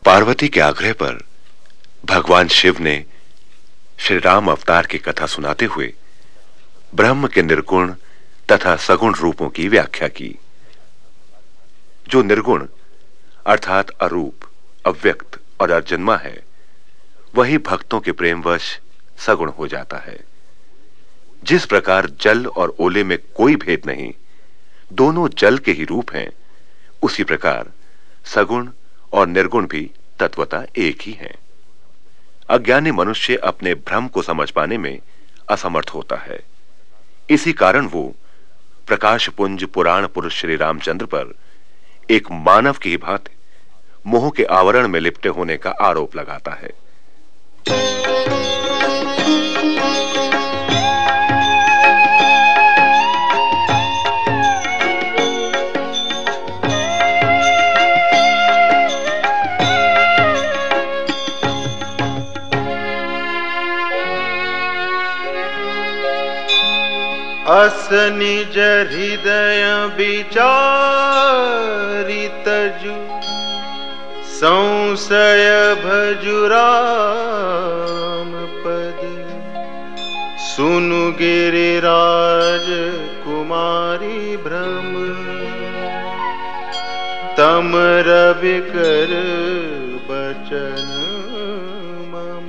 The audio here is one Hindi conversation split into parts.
पार्वती के आग्रह पर भगवान शिव ने श्री राम अवतार की कथा सुनाते हुए ब्रह्म के निर्गुण तथा सगुण रूपों की व्याख्या की। जो निर्गुण अर्थात अरूप, अव्यक्त और अजन्मा है, वही भक्तों के प्रेमवश सगुण हो जाता है। जिस प्रकार जल और ओले में कोई भेद नहीं, दोनों जल के ही रूप हैं, उसी प्रकार सगुण और निर्गुण भी तत्वतः एक ही हैं। अज्ञानी मनुष्य अपने भ्रम को समझ पाने में असमर्थ होता है। इसी कारण वो प्रकाश पुंज पुराण पुरुष श्री रामचंद्र पर एक मानव की भांति मोह के आवरण में लिपटे होने का आरोप लगाता है। अस निज हृदय विचारितजु संशय भजु राम पद। सुनु गिरिराज कुमारी भ्रम तम रवि कर बचन मम।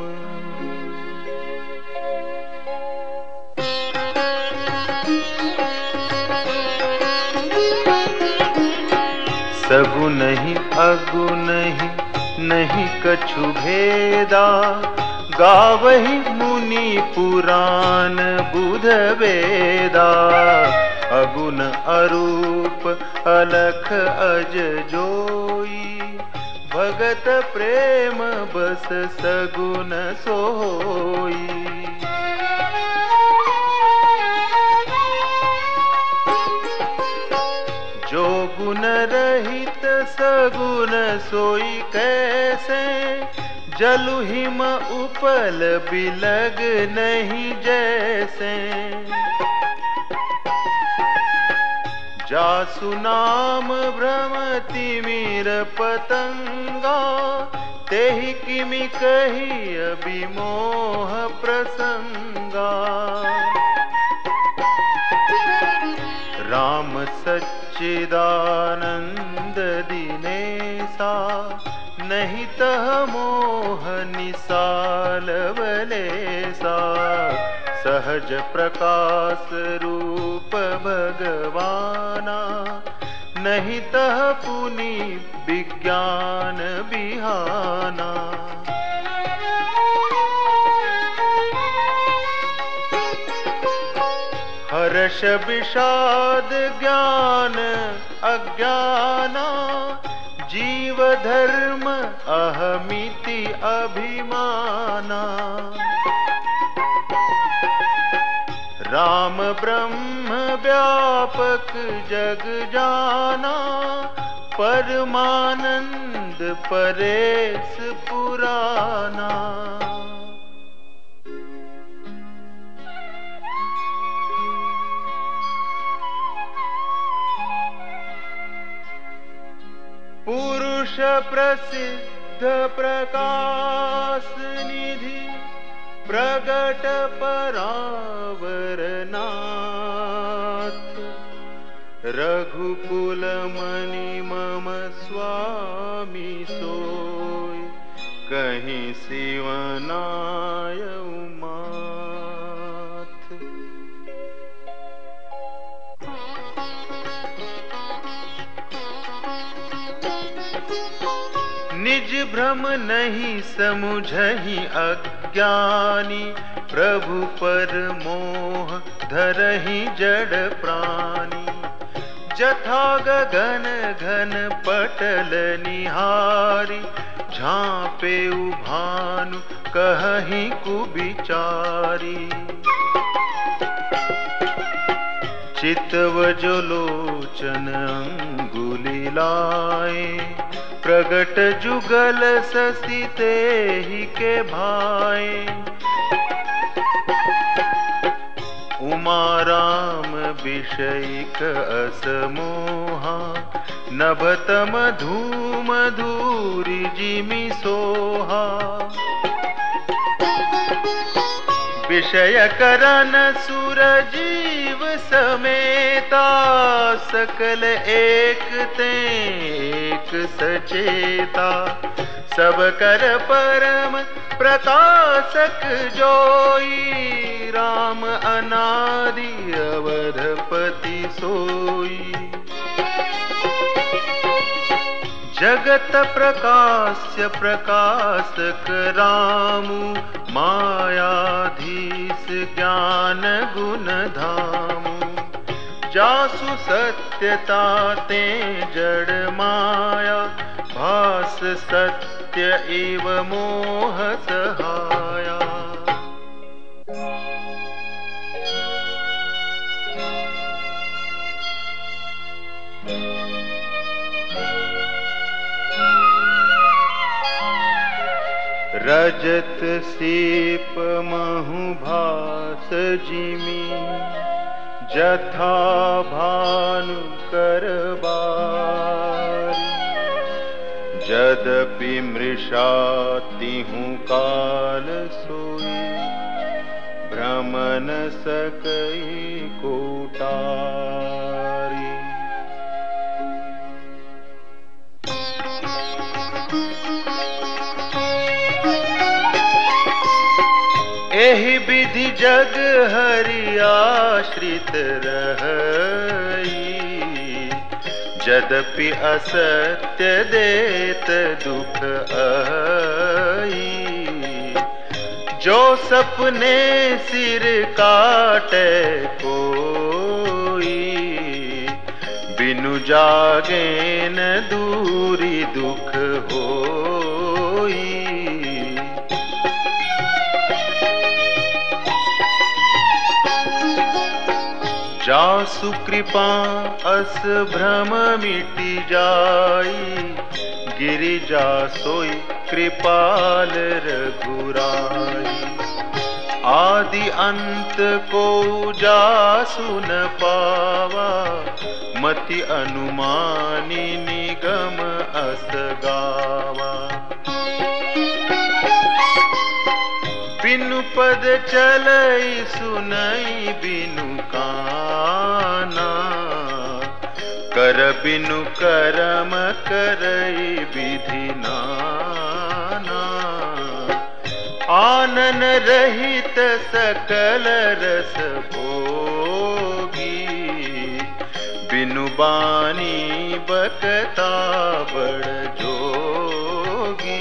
सगु नहीं अगु नहीं, नहीं कछु भेदा। गावहि मुनि पुराण बुध वेदा। अगुन अरूप अलख अज जोई। भगत प्रेम बस सगुन सोई। जो गुण रहित सगुण सोई कैसे। जलु हिम उपल बिलग नहीं जैसे। जासु नाम भ्रमति मीर पतंगा। तेहि किमि कही अभिमोह प्रसंगा। राम सच्चिदानंद दिनेसा। नहीं तह मोह निसाल बलेसा। सहज प्रकाश रूप भगवाना। नहीं तह पुनि विज्ञान बिहाना। हर्ष विषाद ज्ञान अज्ञाना। जीव धर्म अहमिति अभिमाना। राम ब्रह्म व्यापक जग जाना। परमानंद परेश पुराना। पुरुष प्रसिद्ध प्रकाश निधि। प्रगट परावरनाथ। रघुकुल मणि मम स्वामी सोय। कहीं शिवनाय उमाथ। निज भ्रम नहीं समुझहि अज्ञानी। प्रभु पर मोह धरहि जड़ प्राणी। जथा गगन घन पटल निहारी। झांपे भानु कहहि कुबिचारी। चितव जो लोचन अंगुली लाए। प्रगट जुगल ससी तेहि के भाए। कुमाराम विषयिक असमोहा नभत मधु मधुरी जिमि सोहा विषय करन सुर जीव समेता सकल एक ते एक सचेता सब कर परम प्रकाशक जोई राम अनादि अवधपति सोई जगत प्रकाश्य प्रकाशक रामु मायाधीश ज्ञान गुण धामु जासु सत्यता ते जड़ माया भास सत्य एव मोह सहाया रजत सीप महु भास जिमि जथा भानु करबारी जदपि मृषा तिहु काल सोई भ्रम न सकई कोटारी एहि विधि जग हरि आश्रित रहई जदपि असत्य देत दुख आई जो सपने सिर काटे कोई बिनु जागे न दूरी दुख होई जासु कृपा अस भ्रम मिटि जाई गिरिजा सोई कृपाल रघुराई आदि अंत को जासु न पावा मति अनुमानी निगम अस गावा बिनु पद चलई सुनई बिनु काना कर बिनु करम करई विधि नाना आनन रहित सकल रस भोगी बिनु बानी बकता बड़ जोगी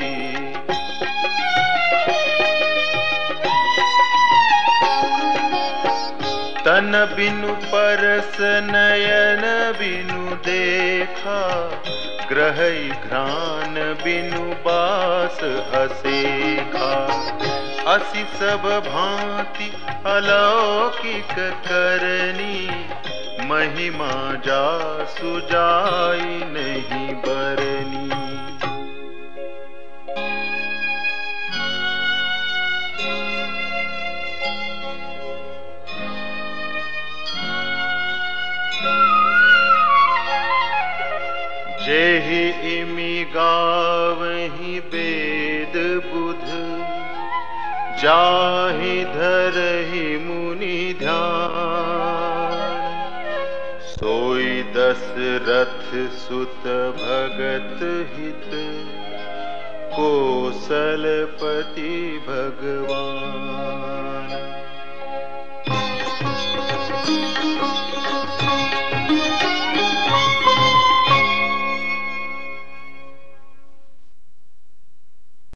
तन बिनु परस नयन बिनु देखा ग्रहई घ्राण बिनु बास असेखा असि सब भांति अलौकिक करनी महिमा जासु जाई नहीं बरनी जेहि इमि गावहि वेद बुध जाहि धरहि मुनि ध्यान सोई दशरथ सुत भगत हित कौशलपति भगवान